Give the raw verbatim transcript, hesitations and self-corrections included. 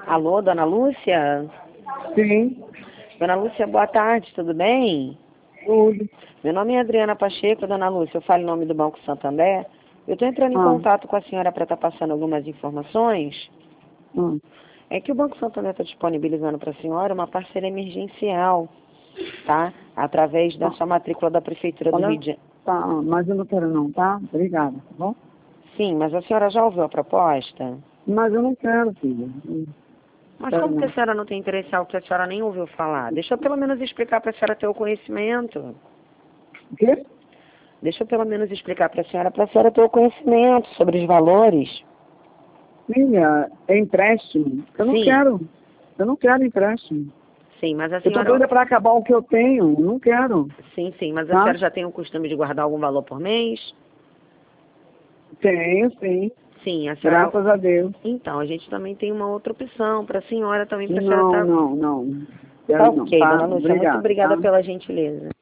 Alô, dona Lúcia? Sim, Dona Lúcia, boa tarde, tudo bem? tudo. Meu nome é Adriana Pacheco, dona Lúcia, eu falo em nome do Banco Santander. Eu estou entrando em Ah, contato com a senhora para estar passando algumas informações. ah, É que o Banco Santander está disponibilizando para a senhora uma parceria emergencial, tá? Através da ah, sua matrícula da Prefeitura do Rio olha, de Janeiro. tá, mas eu não quero não, tá? Obrigada, tá bom? Sim, mas a senhora já ouviu a proposta? Mas eu não quero, filha. Não Mas quero como que a não. senhora não tem interesse em algo que a senhora nem ouviu falar? Deixa eu pelo menos explicar para a senhora ter o conhecimento. O quê? Deixa eu pelo menos explicar para a senhora, para a senhora ter o conhecimento sobre os valores. Filha, é empréstimo. Eu não Sim, quero. Eu não quero empréstimo. sim, mas a Eu tô senhora... doida pra acabar o que eu tenho. Não quero, Sim, sim, mas a tá? senhora já tem o costume de guardar algum valor por mês? Tenho, sim. Sim, a senhora... Graças a Deus. Então, a gente também tem uma outra opção para a senhora também, para a senhora Não, estar... não, não. Tá Quero não, ok, tá? dona Lúcia, muito Obrigada, obrigada tá? pela gentileza.